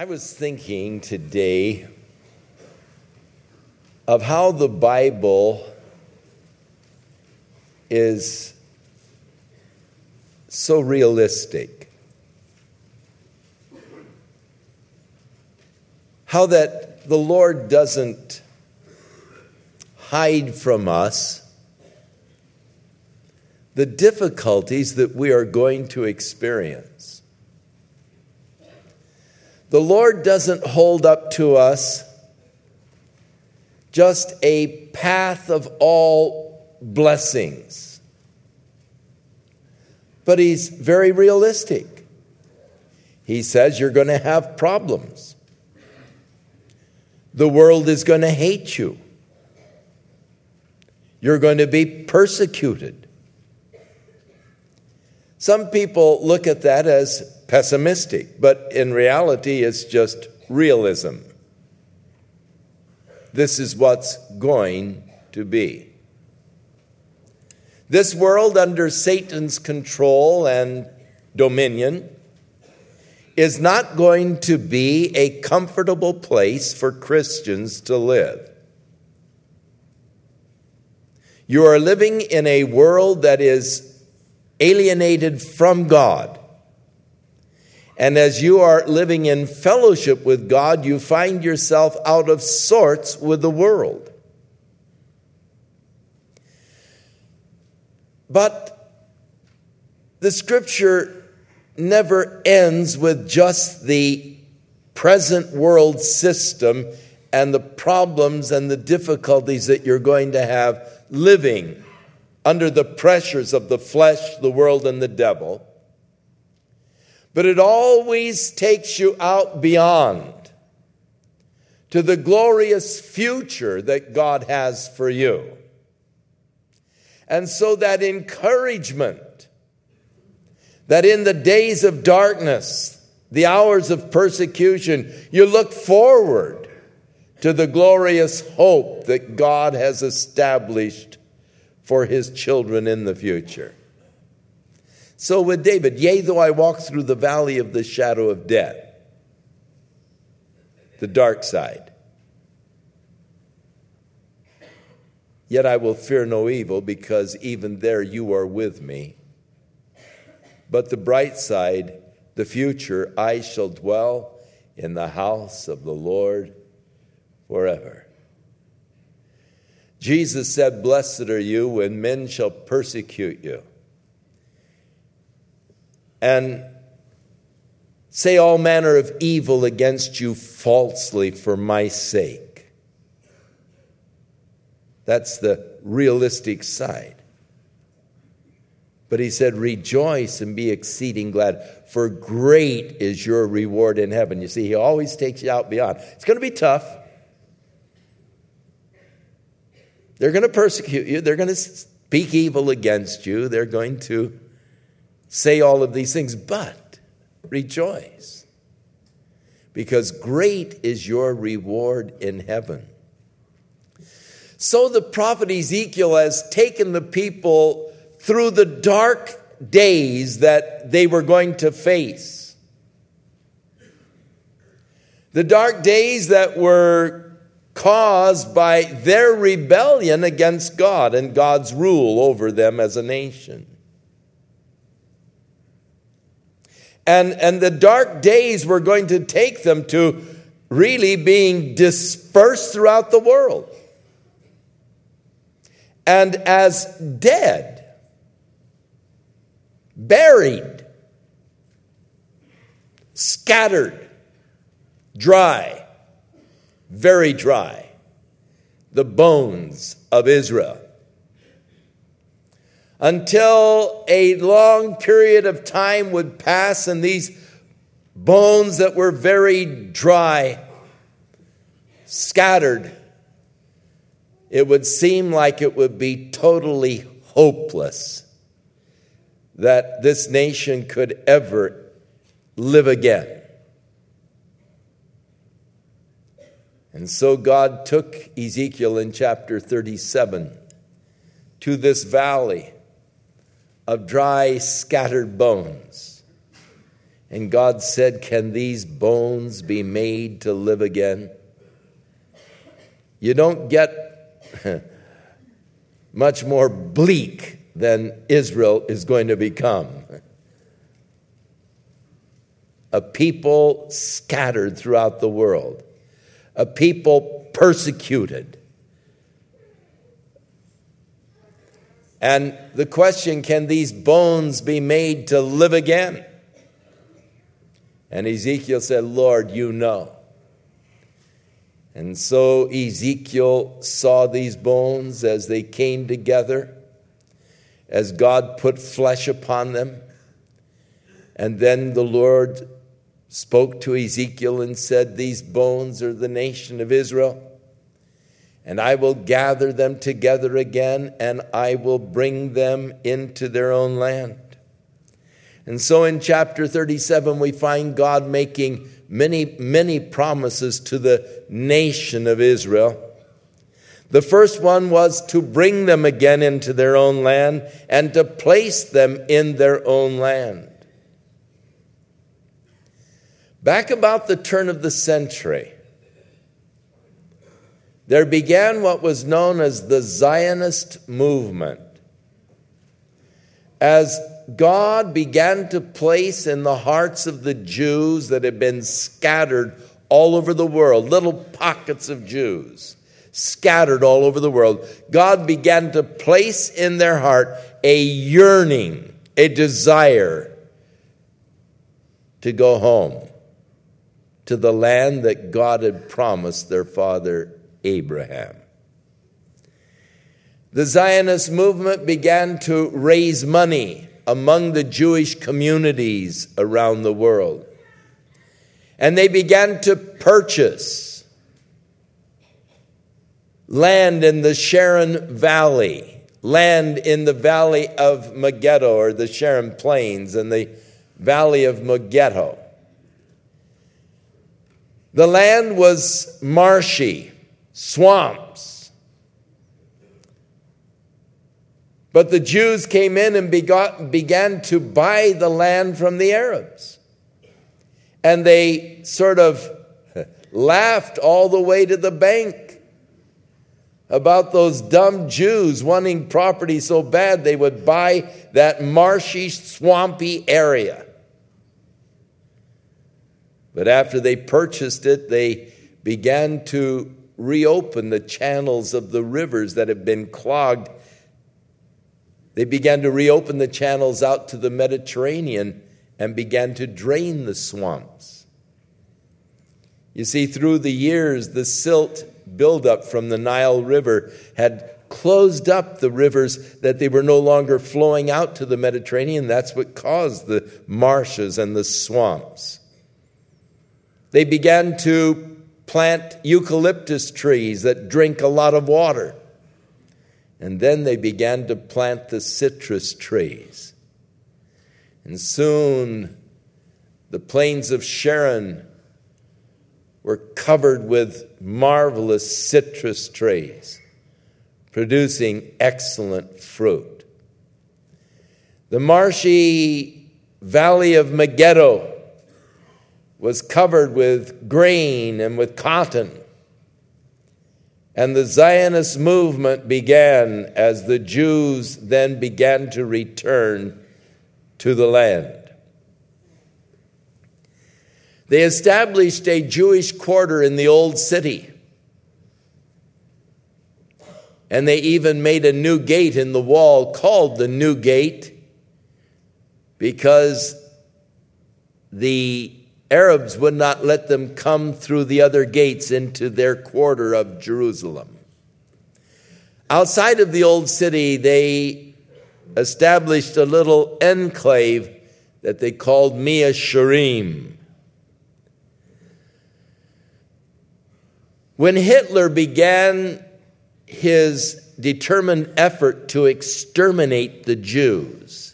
I was thinking today of how the Bible is so realistic. How that the Lord doesn't hide from us the difficulties that we are going to experience. The Lord doesn't hold up to us just a path of all blessings, but He's very realistic. He says you're going to have problems. The world is going to hate you. You're going to be persecuted. Some people look at that as pessimistic, but in reality, it's just realism. This is what's going to be. This world under Satan's control and dominion is not going to be a comfortable place for Christians to live. You are living in a world that is alienated from God. And as you are living in fellowship with God, you find yourself out of sorts with the world. But the Scripture never ends with just the present world system and the problems and the difficulties that you're going to have living under the pressures of the flesh, the world, and the devil. But it always takes you out beyond to the glorious future that God has for you. And so that encouragement that in the days of darkness, the hours of persecution, you look forward to the glorious hope that God has established for His children in the future. So with David, yea, though I walk through the valley of the shadow of death, the dark side, yet I will fear no evil, because even there you are with me. But the bright side, the future, I shall dwell in the house of the Lord forever. Jesus said, blessed are you when men shall persecute you and say all manner of evil against you falsely for my sake. That's the realistic side. But He said, rejoice and be exceeding glad, for great is your reward in heaven. You see, He always takes you out beyond. It's going to be tough. They're going to persecute you. They're going to speak evil against you. They're going to say all of these things, but rejoice, because great is your reward in heaven. So the prophet Ezekiel has taken the people through the dark days that they were going to face. The dark days that were caused by their rebellion against God and God's rule over them as a nation. And the dark days were going to take them to really being dispersed throughout the world. And as dead, buried, scattered, dry, very dry, the bones of Israel. Until a long period of time would pass and these bones that were very dry, scattered, it would seem like it would be totally hopeless that this nation could ever live again. And so God took Ezekiel in chapter 37 to this valley of dry, scattered bones. And God said, can these bones be made to live again? You don't get much more bleak than Israel is going to become. A people scattered throughout the world. A people persecuted. And the question, can these bones be made to live again? And Ezekiel said, Lord, you know. And so Ezekiel saw these bones as they came together, as God put flesh upon them. And then the Lord spoke to Ezekiel and said, these bones are the nation of Israel, and I will gather them together again, and I will bring them into their own land. And so in chapter 37, we find God making many promises to the nation of Israel. The first one was to bring them again into their own land and to place them in their own land. Back about the turn of the century, there began what was known as the Zionist movement. As God began to place in the hearts of the Jews that had been scattered all over the world, little pockets of Jews scattered all over the world, God began to place in their heart a yearning, a desire to go home to the land that God had promised their father Abraham. The Zionist movement began to raise money among the Jewish communities around the world. And they began to purchase land in the Sharon Valley, land in the valley of Megiddo, or the Sharon Plains, and the valley of Megiddo. The land was marshy, swamps. But the Jews came in and began to buy the land from the Arabs. And they sort of laughed all the way to the bank about those dumb Jews wanting property so bad they would buy that marshy, swampy area. But after they purchased it, they began to reopen the channels of the rivers that had been clogged. They began to reopen the channels out to the Mediterranean and began to drain the swamps. You see, through the years, the silt buildup from the Nile River had closed up the rivers, that they were no longer flowing out to the Mediterranean. That's what caused the marshes and the swamps. They began to plant eucalyptus trees that drink a lot of water. And then they began to plant the citrus trees. And soon the plains of Sharon were covered with marvelous citrus trees, producing excellent fruit. The marshy valley of Megiddo was covered with grain and with cotton. And the Zionist movement began as the Jews then began to return to the land. They established a Jewish quarter in the old city. And they even made a new gate in the wall called the New Gate, because the Arabs would not let them come through the other gates into their quarter of Jerusalem. Outside of the old city, they established a little enclave that they called Mea Shearim. When Hitler began his determined effort to exterminate the Jews,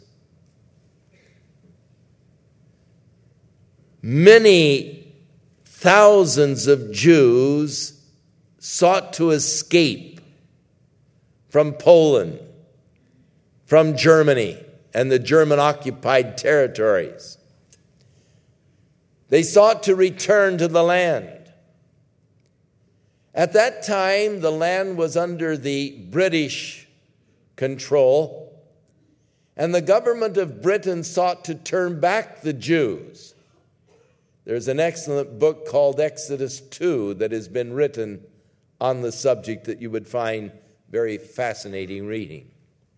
many thousands of Jews sought to escape from Poland, from Germany, and the German-occupied territories. They sought to return to the land. At that time, the land was under the British control, and the government of Britain sought to turn back the Jews. There's an excellent book called Exodus 2 that has been written on the subject that you would find very fascinating reading.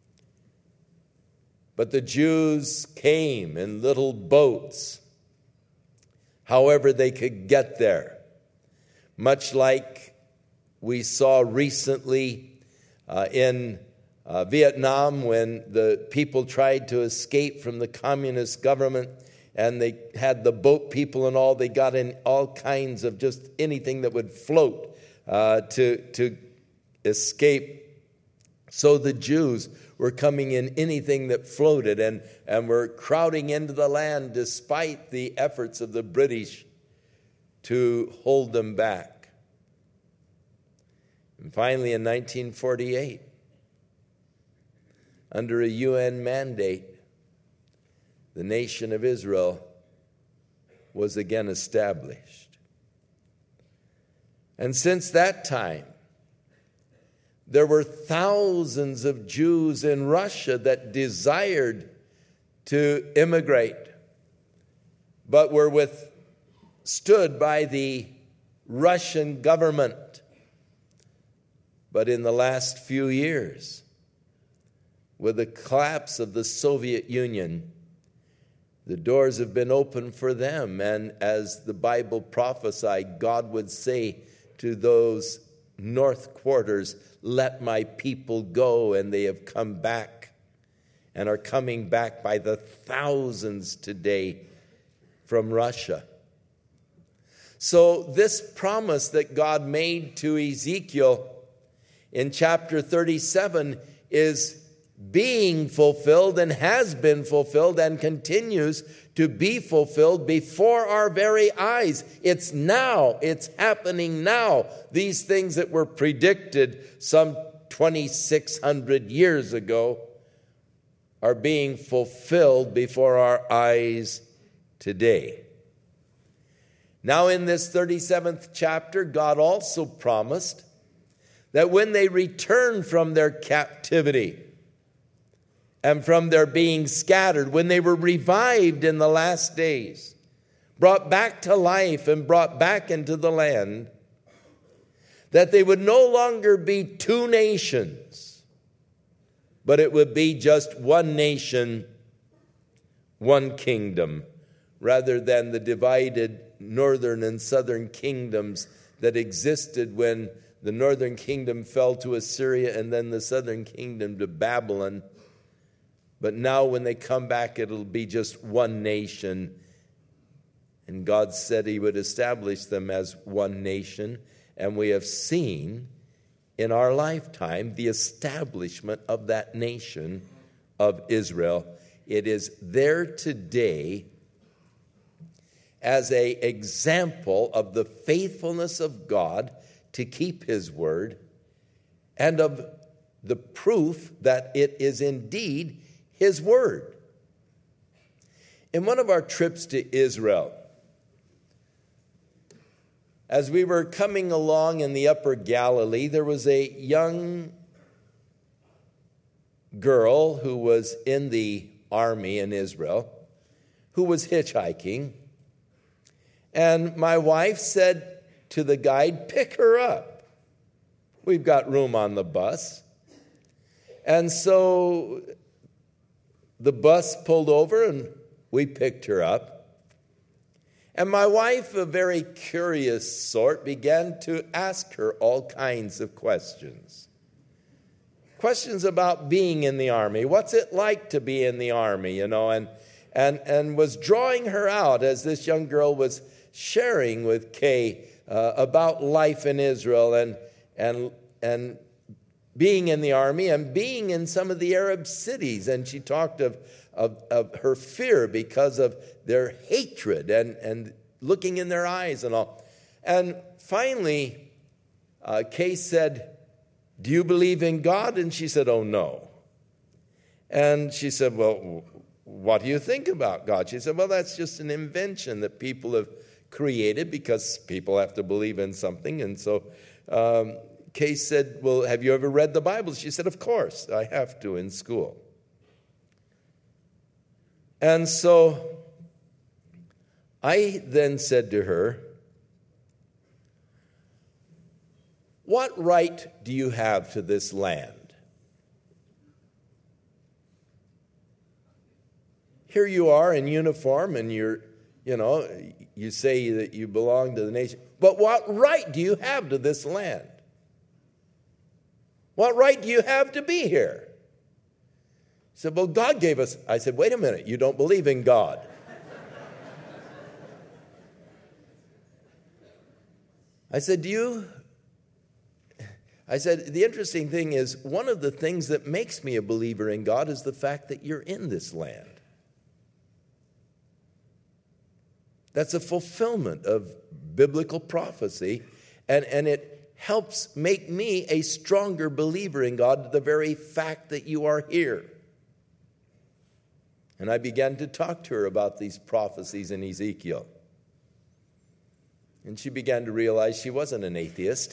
But the Jews came in little boats, however they could get there, much like we saw recently in Vietnam when the people tried to escape from the communist government, and they had the boat people and all. They got in all kinds of just anything that would float to escape. So the Jews were coming in anything that floated and were crowding into the land despite the efforts of the British to hold them back. And finally, in 1948, under a UN mandate, the nation of Israel was again established. And since that time, there were thousands of Jews in Russia that desired to immigrate, but were withstood by the Russian government. But in the last few years, with the collapse of the Soviet Union, the doors have been opened for them. And as the Bible prophesied, God would say to those north quarters, "Let my people go," and they have come back and are coming back by the thousands today from Russia. So this promise that God made to Ezekiel in chapter 37 is being fulfilled and has been fulfilled and continues to be fulfilled before our very eyes. It's now. It's happening now. These things that were predicted some 2,600 years ago are being fulfilled before our eyes today. Now, in this 37th chapter, God also promised that when they return from their captivity and from their being scattered, when they were revived in the last days, brought back to life and brought back into the land, that they would no longer be two nations, but it would be just one nation, one kingdom, rather than the divided northern and southern kingdoms that existed when the northern kingdom fell to Assyria and then the southern kingdom to Babylon. But now when they come back, it'll be just one nation. And God said he would establish them as one nation. And we have seen in our lifetime the establishment of that nation of Israel. It is there today as an example of the faithfulness of God to keep his word and of the proof that it is indeed his word. In one of our trips to Israel, as we were coming along in the Upper Galilee, there was a young girl who was in the army in Israel who was hitchhiking. And my wife said to the guide, "Pick her up. We've got room on the bus." And so the bus pulled over and we picked her up. And my wife, a very curious sort, began to ask her all kinds of questions. Questions about being in the army. What's it like to be in the army, and was drawing her out as this young girl was sharing with Kay about life in Israel and being in the army and being in some of the Arab cities. And she talked of her fear because of their hatred and looking in their eyes and all. And finally, Kay said, "Do you believe in God?" And she said, "Oh, no." And she said, "Well, what do you think about God? She said, well, that's just an invention that people have created because people have to believe in something. And so Kay said, well, have you ever read the Bible? She said, of course, I have to in school. And so I then said to her, what right do you have to this land? Here you are in uniform and you say that you belong to the nation. But what right do you have to this land? What right do you have to be here? He said, well, God gave us. I said, wait a minute, you don't believe in God. I said, the interesting thing is, one of the things that makes me a believer in God is the fact that you're in this land. That's a fulfillment of biblical prophecy, and it helps make me a stronger believer in God, the very fact that you are here. And I began to talk to her about these prophecies in Ezekiel. And she began to realize she wasn't an atheist,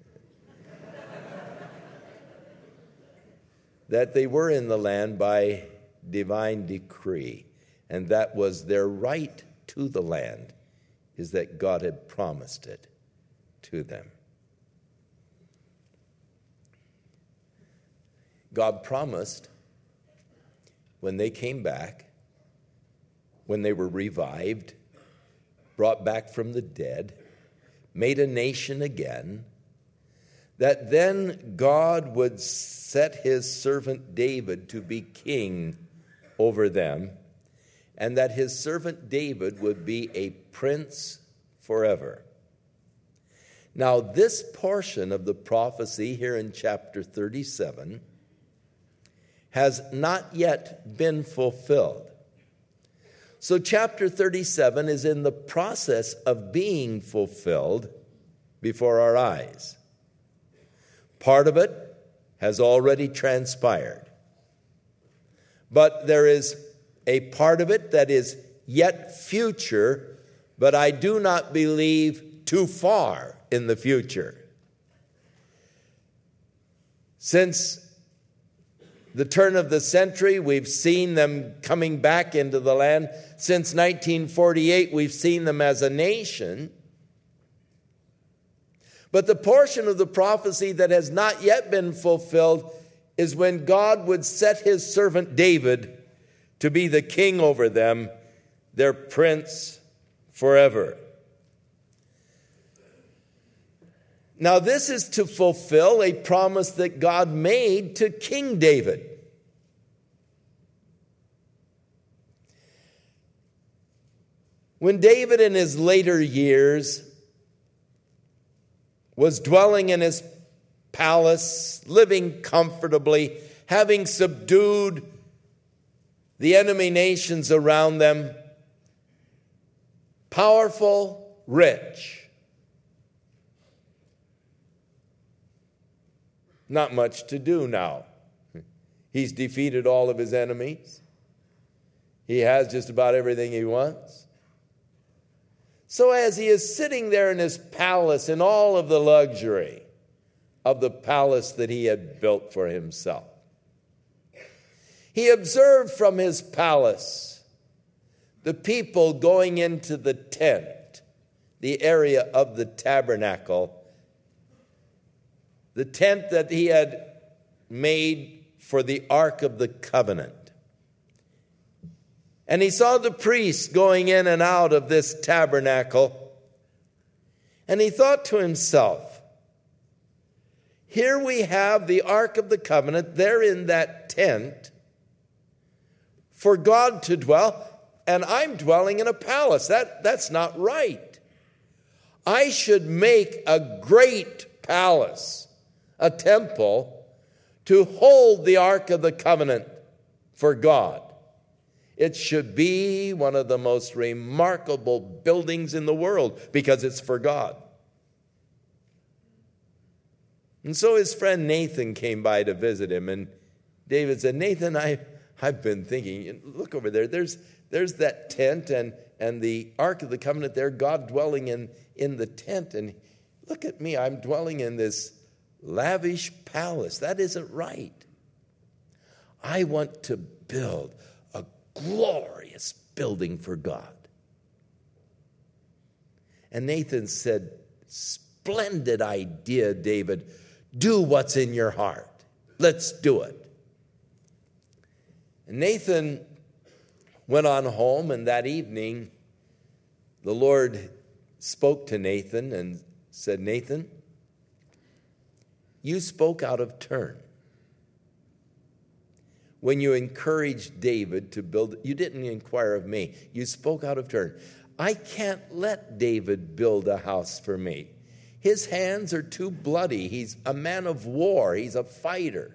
that they were in the land by divine decree, and that was their right to the land, is that God had promised it to them. God promised when they came back, when they were revived, brought back from the dead, made a nation again, that then God would set his servant David to be king over them, and that his servant David would be a prince forever. Now, this portion of the prophecy here in chapter 37 has not yet been fulfilled. So chapter 37 is in the process of being fulfilled before our eyes. Part of it has already transpired. But there is a part of it that is yet future, but I do not believe too far in the future. Since the turn of the century, we've seen them coming back into the land. Since 1948, we've seen them as a nation. But the portion of the prophecy that has not yet been fulfilled is when God would set his servant David to be the king over them, their prince forever. Now, this is to fulfill a promise that God made to King David. When David in his later years was dwelling in his palace, living comfortably, having subdued the enemy nations around them, powerful, rich. Not much to do now. He's defeated all of his enemies. He has just about everything he wants. So as he is sitting there in his palace in all of the luxury of the palace that he had built for himself, he observed from his palace the people going into the tent, the area of the tabernacle, the tent that he had made for the Ark of the Covenant. And he saw the priests going in and out of this tabernacle, and he thought to himself, here we have the Ark of the Covenant there in that tent for God to dwell, and I'm dwelling in a palace. That's not right. I should make a great palace, a temple, to hold the Ark of the Covenant for God. It should be one of the most remarkable buildings in the world because it's for God. And so his friend Nathan came by to visit him, and David said, Nathan, I've been thinking, look over there. There's that tent and the Ark of the Covenant there, God dwelling in the tent. And look at me, I'm dwelling in this lavish palace. That isn't right. I want to build a glorious building for God. And Nathan said, splendid idea, David. Do what's in your heart. Let's do it. And Nathan went on home, and that evening the Lord spoke to Nathan and said, Nathan, you spoke out of turn. When you encouraged David to build, you didn't inquire of me. You spoke out of turn. I can't let David build a house for me. His hands are too bloody. He's a man of war. He's a fighter.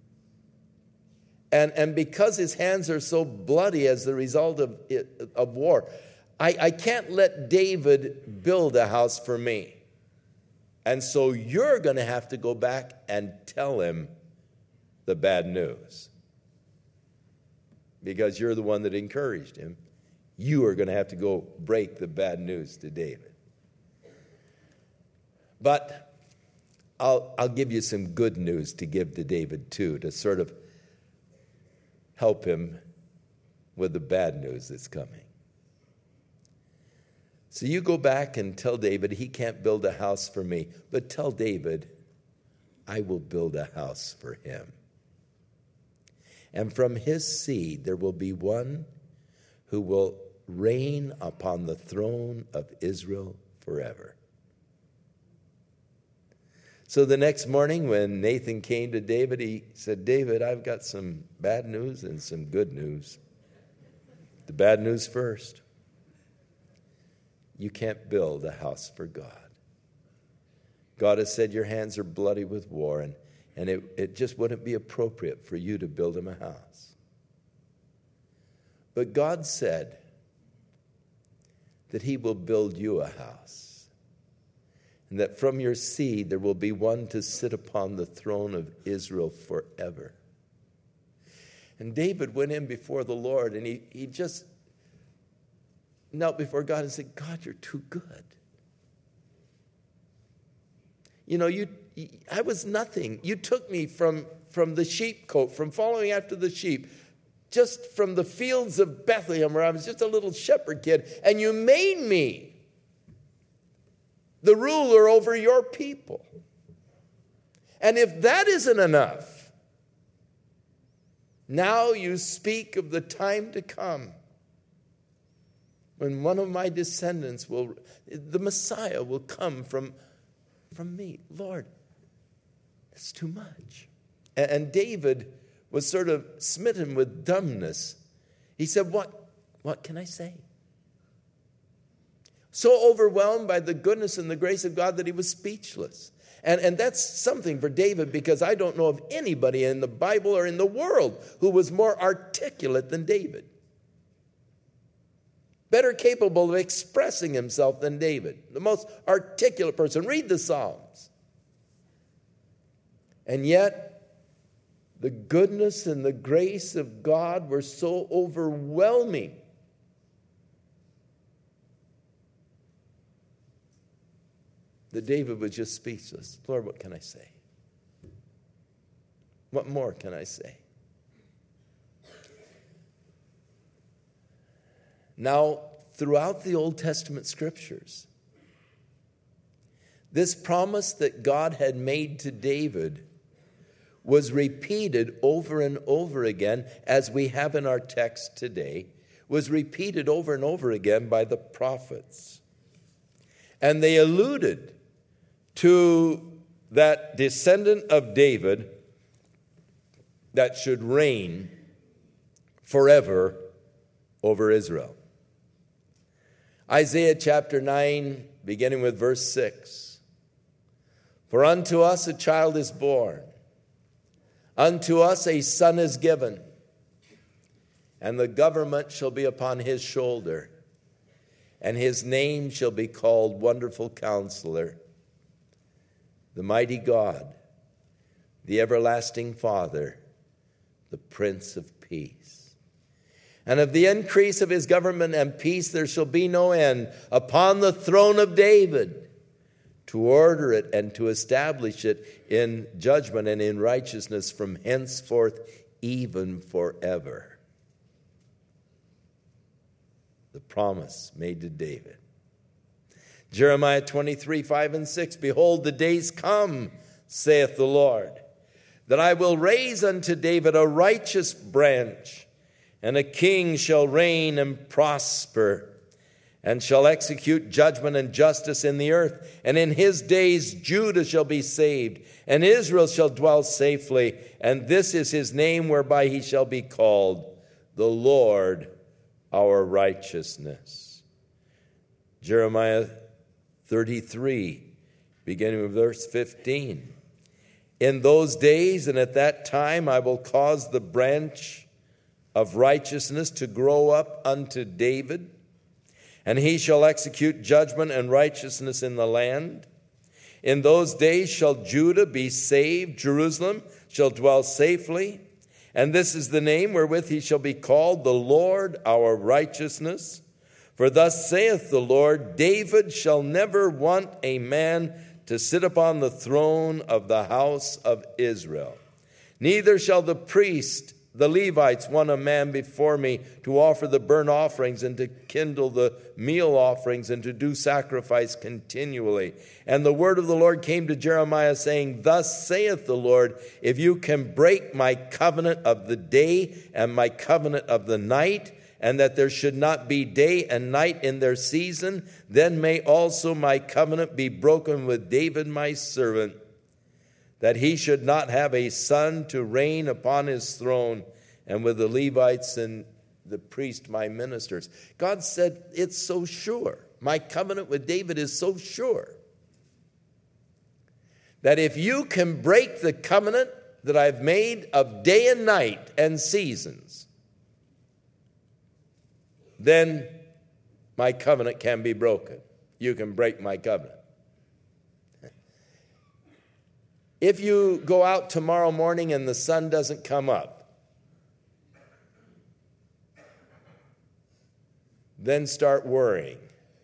And because his hands are so bloody as the result of war, I can't let David build a house for me. And so you're going to have to go back and tell him the bad news. Because you're the one that encouraged him. You are going to have to go break the bad news to David. But I'll give you some good news to give to David too, to sort of help him with the bad news that's coming. So you go back and tell David he can't build a house for me, but tell David I will build a house for him. And from his seed there will be one who will reign upon the throne of Israel forever. So the next morning when Nathan came to David, he said, David, I've got some bad news and some good news. The bad news first. You can't build a house for God. God has said your hands are bloody with war, and it just wouldn't be appropriate for you to build him a house. But God said that he will build you a house, and that from your seed there will be one to sit upon the throne of Israel forever. And David went in before the Lord, and he just knelt before God and said, God, you're too good. You know, I was nothing. You took me from the sheepcote, from following after the sheep, just from the fields of Bethlehem, where I was just a little shepherd kid, and you made me the ruler over your people. And if that isn't enough, now you speak of the time to come when one of my descendants the Messiah will come from me. Lord, it's too much. And David was sort of smitten with dumbness. He said, what can I say? So overwhelmed by the goodness and the grace of God that he was speechless. And that's something for David, because I don't know of anybody in the Bible or in the world who was more articulate than David. Better capable of expressing himself than David. The most articulate person. Read the Psalms. And yet, the goodness and the grace of God were so overwhelming that David was just speechless. Lord, what can I say? What more can I say? Now, throughout the Old Testament scriptures, this promise that God had made to David was repeated over and over again, as we have in our text today, was repeated over and over again by the prophets. And they alluded to that descendant of David that should reign forever over Israel. Isaiah chapter 9, beginning with verse 6. For unto us a child is born, unto us a son is given, and the government shall be upon his shoulder, and his name shall be called Wonderful Counselor, the Mighty God, the Everlasting Father, the Prince of Peace. And of the increase of his government and peace there shall be no end upon the throne of David, to order it and to establish it in judgment and in righteousness from henceforth even forever. The promise made to David. Jeremiah 23, 5 and 6. Behold, the days come, saith the Lord, that I will raise unto David a righteous branch, and a king shall reign and prosper, and shall execute judgment and justice in the earth. And in his days Judah shall be saved, and Israel shall dwell safely. And this is his name whereby he shall be called, the Lord our righteousness. Jeremiah 33, beginning with verse 15. In those days and at that time I will cause the branch of righteousness to grow up unto David, and he shall execute judgment and righteousness in the land. In those days shall Judah be saved, Jerusalem shall dwell safely, and this is the name wherewith he shall be called, the Lord our righteousness. For thus saith the Lord, David shall never want a man to sit upon the throne of the house of Israel. Neither shall the priest, the Levites, want a man before me to offer the burnt offerings and to kindle the meal offerings and to do sacrifice continually. And the word of the Lord came to Jeremiah, saying, Thus saith the Lord, if you can break my covenant of the day and my covenant of the night, and that there should not be day and night in their season, then may also my covenant be broken with David my servant, that he should not have a son to reign upon his throne, and with the Levites and the priest my ministers. God said, it's so sure. My covenant with David is so sure that if you can break the covenant that I've made of day and night and seasons, then my covenant can be broken. You can break my covenant. If you go out tomorrow morning and the sun doesn't come up, then start worrying.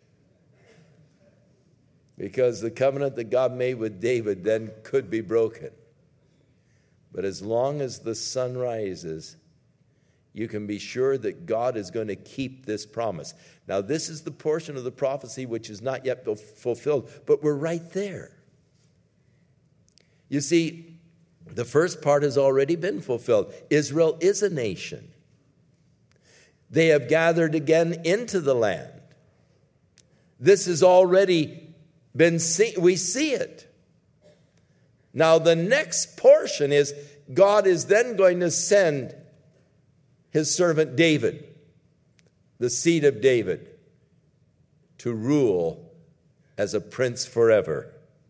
Because the covenant that God made with David then could be broken. But as long as the sun rises, you can be sure that God is going to keep this promise. Now, this is the portion of the prophecy which is not yet fulfilled, but we're right there. You see, the first part has already been fulfilled. Israel is a nation. They have gathered again into the land. This has already been seen. We see it. Now, the next portion is God is then going to send his servant David, the seed of David, to rule as a prince forever.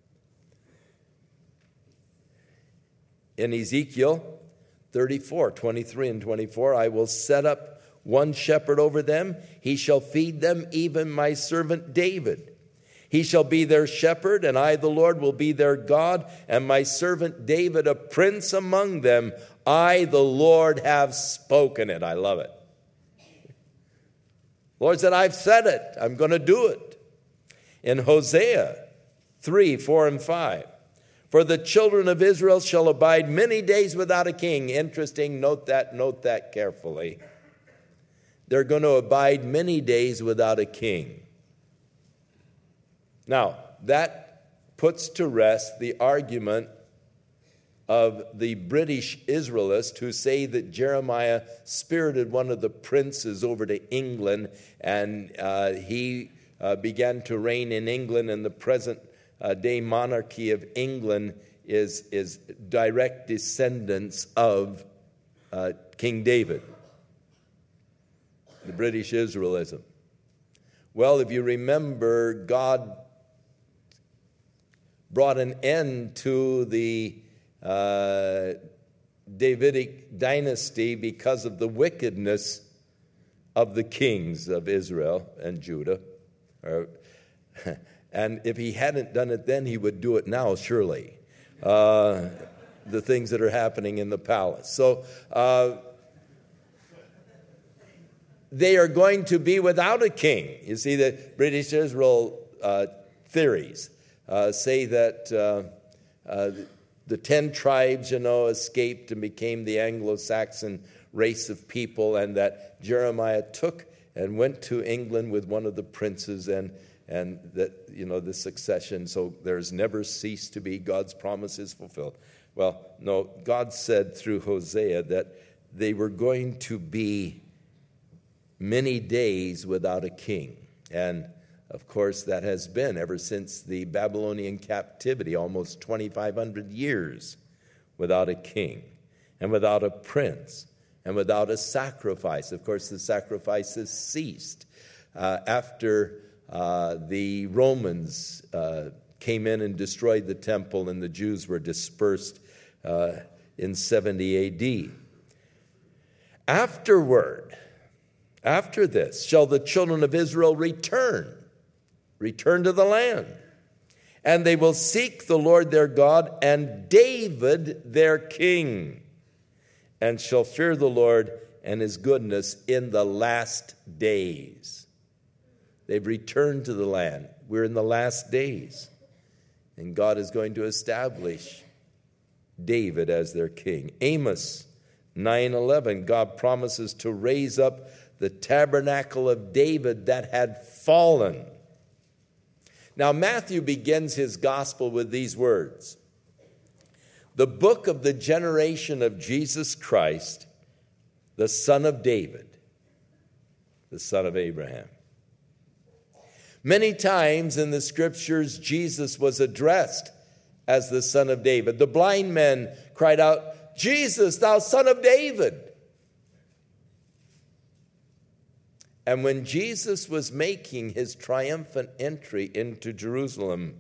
In Ezekiel 34, 23 and 24, I will set up one shepherd over them. He shall feed them, even my servant David. He shall be their shepherd, and I, the Lord, will be their God, and my servant David, a prince among them. I, the Lord, have spoken it. I love it. The Lord said, I've said it. I'm going to do it. In Hosea 3, 4 and 5, for the children of Israel shall abide many days without a king. Interesting, note that carefully. They're going to abide many days without a king. Now, that puts to rest the argument of the British Israelists who say that Jeremiah spirited one of the princes over to England, and he began to reign in England, and the present day monarchy of England is direct descendants of King David, the British Israelism. Well, if you remember, God brought an end to the Davidic dynasty because of the wickedness of the kings of Israel and Judah. And if he hadn't done it then, he would do it now, surely. the things that are happening in the palace. So they are going to be without a king. You see, the British Israel theories say that the 10 tribes, escaped and became the Anglo-Saxon race of people, and that Jeremiah took and went to England with one of the princes, and that, the succession, so there's never ceased to be, God's promise is fulfilled. Well, no, God said through Hosea that they were going to be many days without a king. And of course, that has been ever since the Babylonian captivity, almost 2,500 years without a king and without a prince and without a sacrifice. Of course, the sacrifices ceased after the Romans came in and destroyed the temple, and the Jews were dispersed in 70 AD. After this, shall the children of Israel return to the land, and they will seek the Lord their God and David their king, and shall fear the Lord and his goodness in the last days. They've returned to the land. We're in the last days, and God is going to establish David as their king. Amos 9:11, God promises to raise up the tabernacle of David that had fallen. Now, Matthew begins his gospel with these words: the book of the generation of Jesus Christ, the son of David, the son of Abraham. Many times in the scriptures, Jesus was addressed as the son of David. The blind men cried out, "Jesus, thou son of David." And when Jesus was making his triumphant entry into Jerusalem,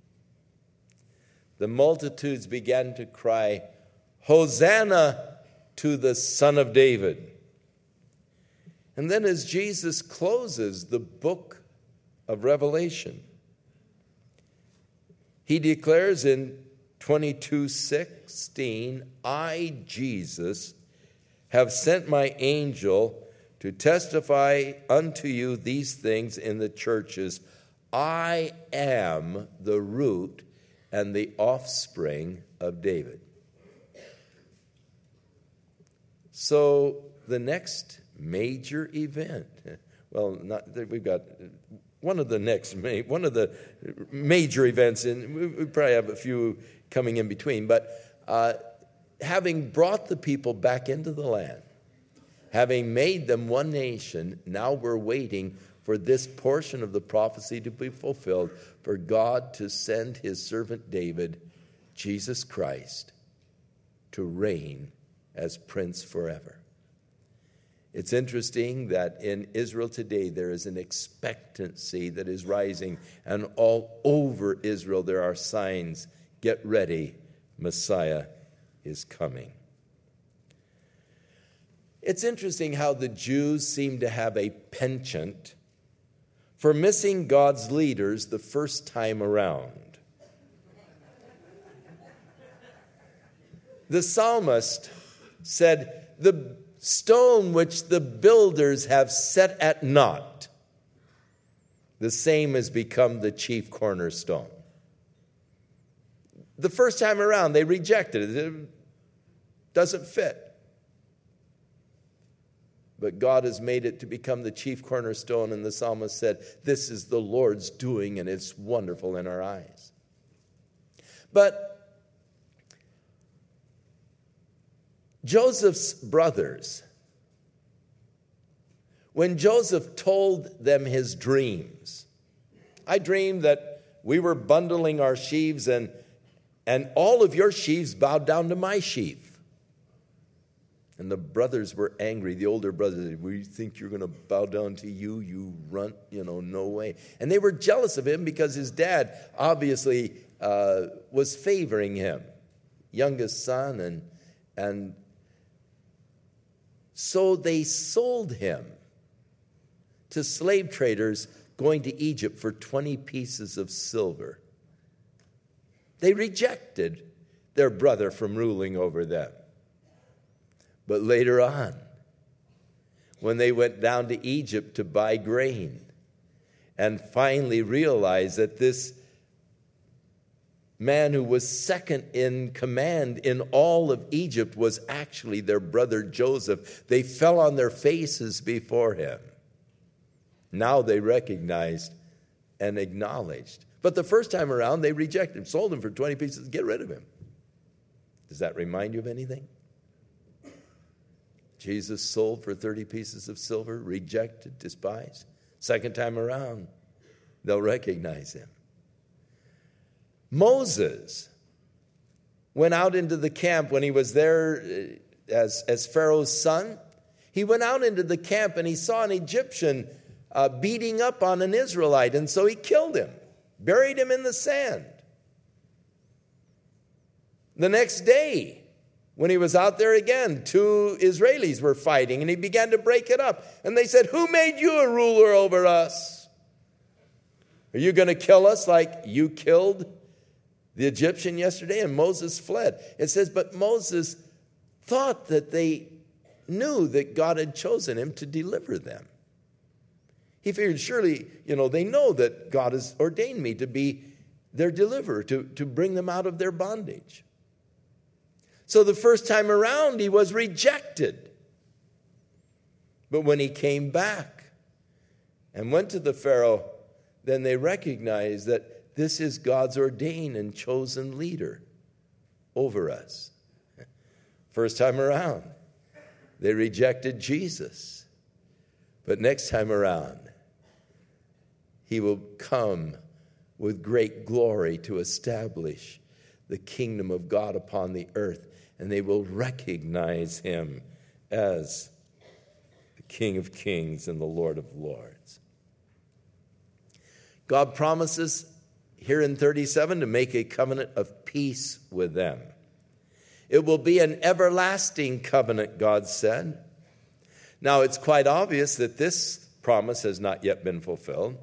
the multitudes began to cry, "Hosanna to the Son of David." And then as Jesus closes the book of Revelation, he declares in 22:16, "I, Jesus, have sent my angel to testify unto you these things in the churches. I am the root and the offspring of David." So the next major event, we've got one of the major events, and we probably have a few coming in between, but having brought the people back into the land, having made them one nation, now we're waiting for this portion of the prophecy to be fulfilled, for God to send his servant David, Jesus Christ, to reign as Prince forever. It's interesting that in Israel today there is an expectancy that is rising, and all over Israel there are signs, get ready, Messiah is coming. It's interesting how the Jews seem to have a penchant for missing God's leaders the first time around. The psalmist said, "The stone which the builders have set at naught, the same has become the chief cornerstone." The first time around, they rejected it. It doesn't fit. But God has made it to become the chief cornerstone, and the psalmist said, "This is the Lord's doing, and it's wonderful in our eyes." But Joseph's brothers, when Joseph told them his dreams, "I dreamed that we were bundling our sheaves, and all of your sheaves bowed down to my sheaf." And the brothers were angry. The older brothers said, "We think you're going to bow down to you, you runt, no way." And they were jealous of him because his dad obviously was favoring him, youngest son, and so they sold him to slave traders going to Egypt for 20 pieces of silver. They rejected their brother from ruling over them. But later on, when they went down to Egypt to buy grain and finally realized that this man who was second in command in all of Egypt was actually their brother Joseph, they fell on their faces before him. Now they recognized and acknowledged. But the first time around, they rejected him, sold him for 20 pieces, get rid of him. Does that remind you of anything? Jesus sold for 30 pieces of silver, rejected, despised. Second time around, they'll recognize him. Moses went out into the camp when he was there as Pharaoh's son. He went out into the camp and he saw an Egyptian beating up on an Israelite, and so he killed him, buried him in the sand. The next day, when he was out there again, two Israelis were fighting, and he began to break it up. And they said, "Who made you a ruler over us? Are you going to kill us like you killed the Egyptian yesterday?" And Moses fled. It says, but Moses thought that they knew that God had chosen him to deliver them. He figured, surely, they know that God has ordained me to be their deliverer, to bring them out of their bondage. So the first time around, he was rejected. But when he came back and went to the Pharaoh, then they recognized that this is God's ordained and chosen leader over us. First time around, they rejected Jesus. But next time around, he will come with great glory to establish the kingdom of God upon the earth, and they will recognize him as the King of Kings and the Lord of Lords. God promises here in 37 to make a covenant of peace with them. It will be an everlasting covenant, God said. Now, it's quite obvious that this promise has not yet been fulfilled.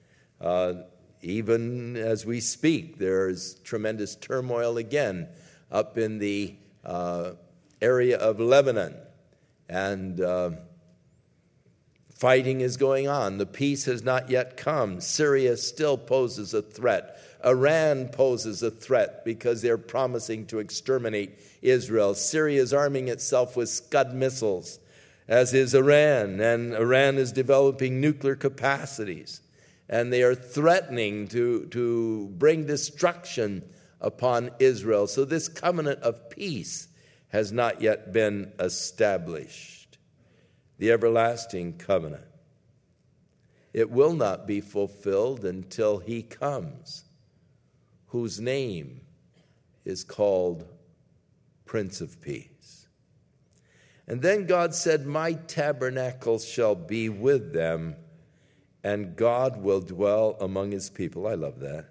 Even as we speak, there is tremendous turmoil again up in the area of Lebanon. And fighting is going on. The peace has not yet come. Syria still poses a threat. Iran poses a threat because they're promising to exterminate Israel. Syria is arming itself with Scud missiles, as is Iran. And Iran is developing nuclear capacities. And they are threatening to bring destruction upon Israel. So this covenant of peace has not yet been established. The everlasting covenant. It will not be fulfilled until he comes, whose name is called Prince of Peace. And then God said, "My tabernacle shall be with them, and God will dwell among his people." I love that.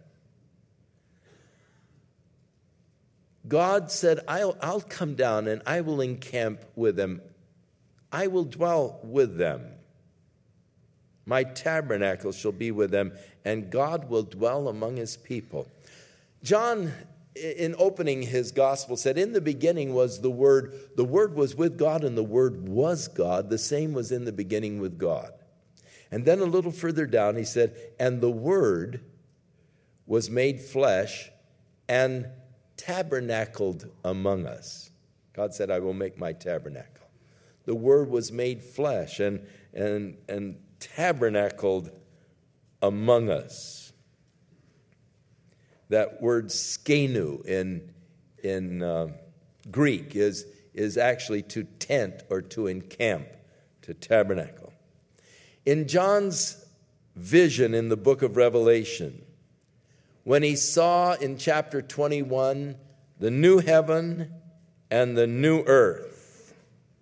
God said, I'll come down and I will encamp with them. I will dwell with them. My tabernacle shall be with them, and God will dwell among his people. John, in opening his gospel, said, "In the beginning was the Word. The Word was with God, and the Word was God. The same was in the beginning with God." And then a little further down, he said, "And the Word was made flesh and tabernacled among us." God said, "I will make my tabernacle." The Word was made flesh and tabernacled among us. That word skenu in Greek is actually to tent or to encamp, to tabernacle. In John's vision in the book of Revelation, when he saw in chapter 21 the new heaven and the new earth,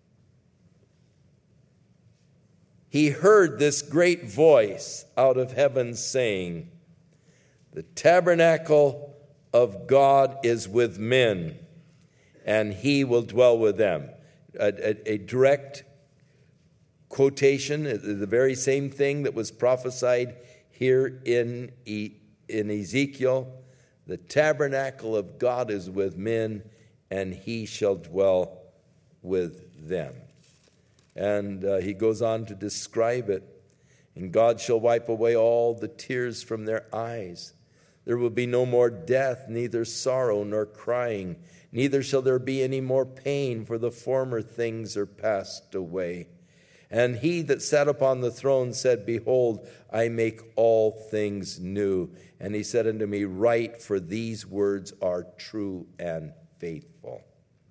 he heard this great voice out of heaven saying, "The tabernacle of God is with men, and he will dwell with them." A direct quotation, the very same thing that was prophesied here in Ezekiel, The tabernacle of God is with men, and he shall dwell with them. And he goes on to describe it. And God shall wipe away all the tears from their eyes. There will be no more death, neither sorrow nor crying. Neither shall there be any more pain, for the former things are passed away. And he that sat upon the throne said, Behold, I make all things new. And he said unto me, Write, for these words are true and faithful.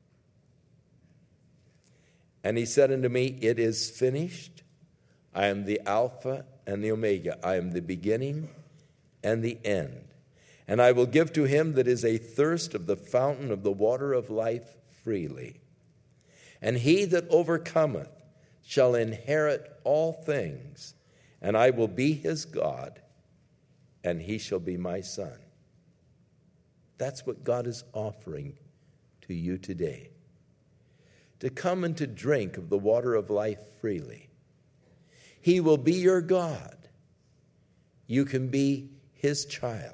And he said unto me, It is finished. I am the Alpha and the Omega. I am the beginning and the end. And I will give to him that is athirst of the fountain of the water of life freely. And he that overcometh shall inherit all things, and I will be his God, and he shall be my son. That's what God is offering to you today. To come and to drink of the water of life freely. He will be your God. You can be his child.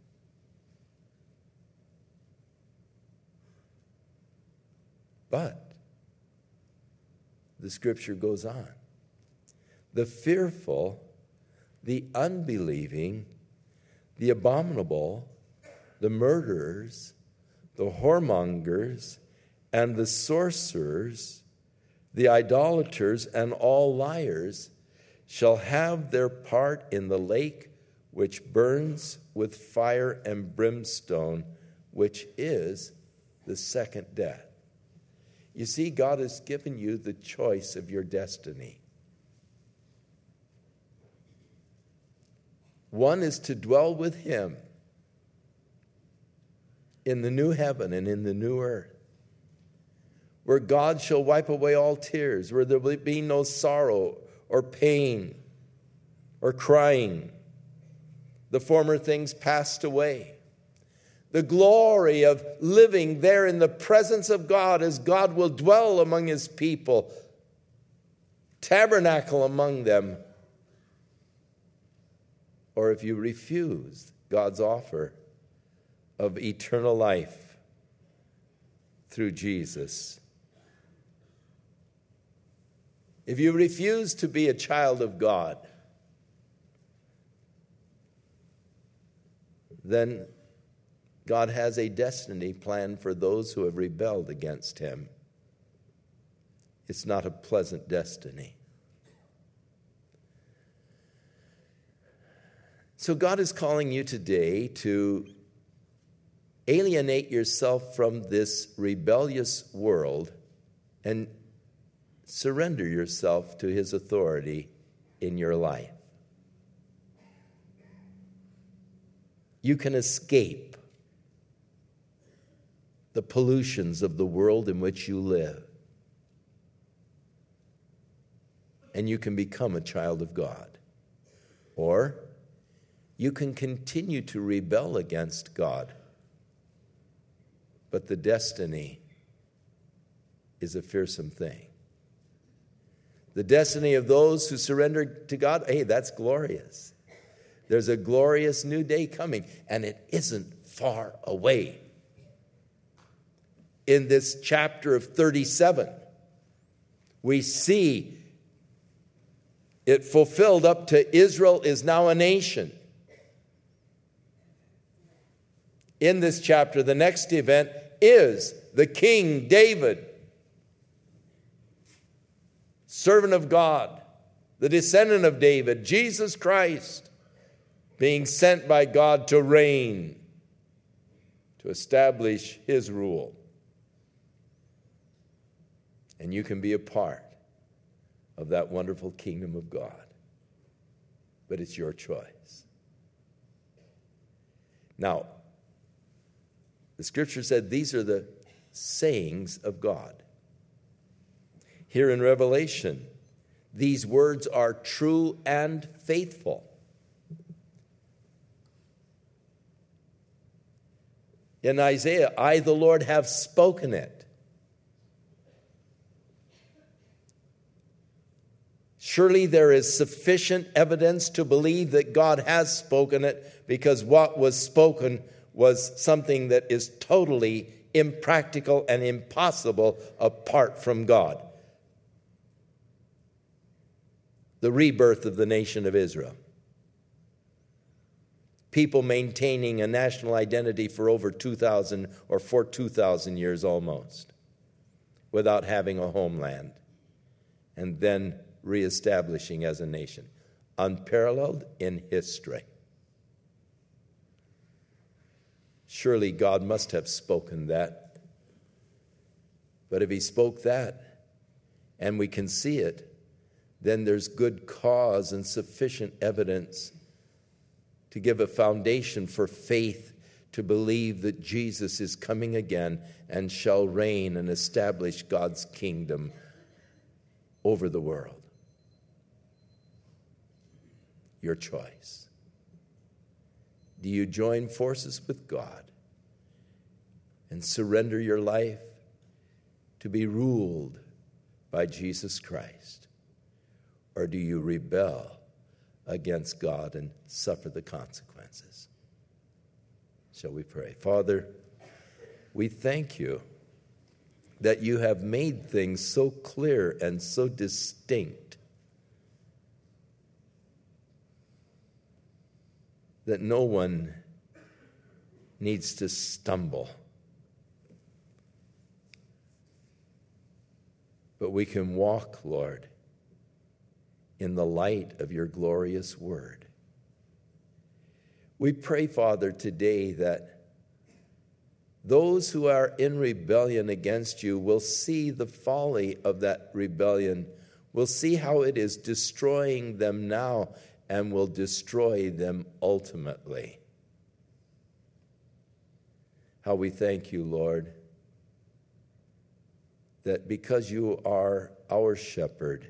But the scripture goes on. The fearful, the unbelieving, the abominable, the murderers, the whoremongers, and the sorcerers, the idolaters, and all liars shall have their part in the lake which burns with fire and brimstone, which is the second death. You see, God has given you the choice of your destiny. One is to dwell with him in the new heaven and in the new earth, where God shall wipe away all tears, where there will be no sorrow or pain or crying. The former things passed away. The glory of living there in the presence of God as God will dwell among his people, tabernacle among them. Or if you refuse God's offer of eternal life through Jesus, if you refuse to be a child of God, then God has a destiny planned for those who have rebelled against him. It's not a pleasant destiny. So God is calling you today to alienate yourself from this rebellious world and surrender yourself to his authority in your life. You can escape the pollutions of the world in which you live, and you can become a child of God. Or you can continue to rebel against God, but the destiny is a fearsome thing. The destiny of those who surrender to God, hey, that's glorious. There's a glorious new day coming, and it isn't far away. In this chapter of 37, we see it fulfilled up to Israel is now a nation. In this chapter, the next event is the King David, servant of God, the descendant of David, Jesus Christ, being sent by God to reign, to establish his rule. And you can be a part of that wonderful kingdom of God. But it's your choice. Now, the scripture said these are the sayings of God. Here in Revelation, these words are true and faithful. In Isaiah, I, the Lord, have spoken it. Surely there is sufficient evidence to believe that God has spoken it, because what was spoken was something that is totally impractical and impossible apart from God. The rebirth of the nation of Israel. People maintaining a national identity for over 2,000 or for 2,000 years almost, without having a homeland, and then reestablishing as a nation. Unparalleled in history. Surely God must have spoken that. But if he spoke that, and we can see it, then there's good cause and sufficient evidence to give a foundation for faith to believe that Jesus is coming again and shall reign and establish God's kingdom over the world. Your choice. Do you join forces with God and surrender your life to be ruled by Jesus Christ? Or do you rebel against God and suffer the consequences? Shall we pray? Father, we thank you that you have made things so clear and so distinct that no one needs to stumble. But we can walk, Lord, in the light of your glorious word. We pray, Father, today that those who are in rebellion against you will see the folly of that rebellion, will see how it is destroying them now and will destroy them ultimately. How we thank you, Lord, that because you are our shepherd,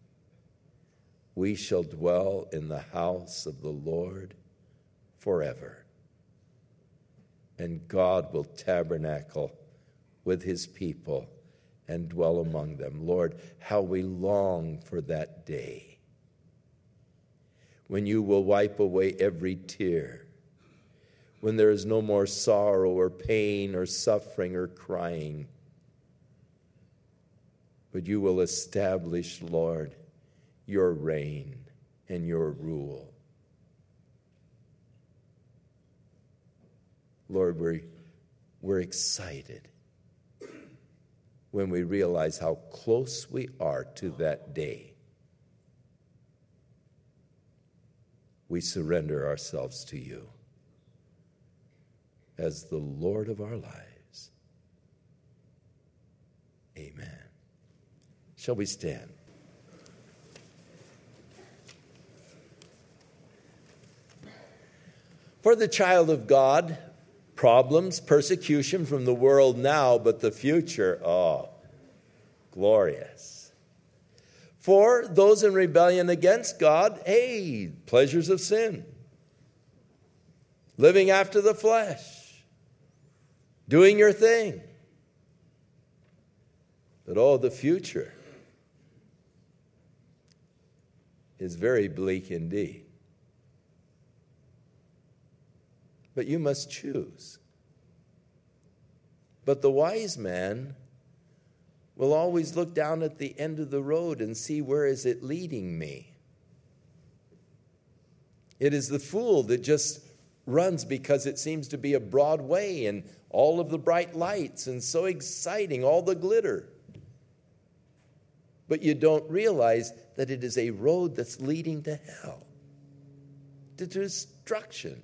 we shall dwell in the house of the Lord forever. And God will tabernacle with his people and dwell among them. Lord, how we long for that day when you will wipe away every tear, when there is no more sorrow or pain or suffering or crying, but you will establish, Lord, your reign and your rule. Lord, we're excited when we realize how close we are to that day. We surrender ourselves to you as the Lord of our lives. Amen. Shall we stand? For the child of God, problems, persecution from the world now, but the future, glorious. For those in rebellion against God, pleasures of sin, living after the flesh, doing your thing. But the future is very bleak indeed. But you must choose. But the wise man will always look down at the end of the road and see, where is it leading me? It is the fool that just runs because it seems to be a broad way and all of the bright lights and so exciting, all the glitter. But you don't realize that it is a road that's leading to hell, to destruction.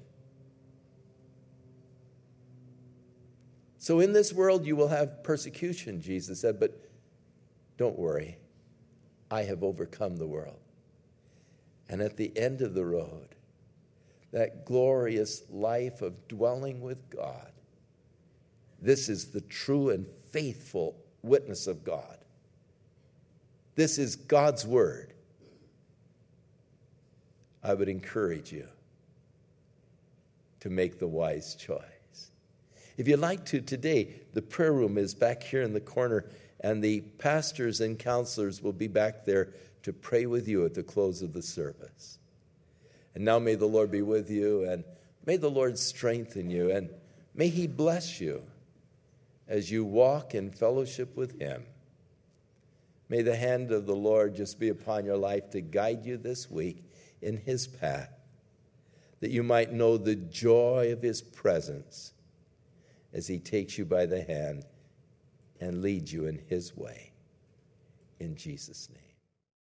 So in this world you will have persecution, Jesus said, but don't worry, I have overcome the world. And at the end of the road, that glorious life of dwelling with God, this is the true and faithful witness of God. This is God's word. I would encourage you to make the wise choice. If you'd like to today, the prayer room is back here in the corner, and the pastors and counselors will be back there to pray with you at the close of the service. And now may the Lord be with you, and may the Lord strengthen you. And May He bless you as you walk in fellowship with Him. May the hand of the Lord just be upon your life to guide you this week in His path, that you might know the joy of His presence as He takes you by the hand and leads you in His way. In Jesus' name.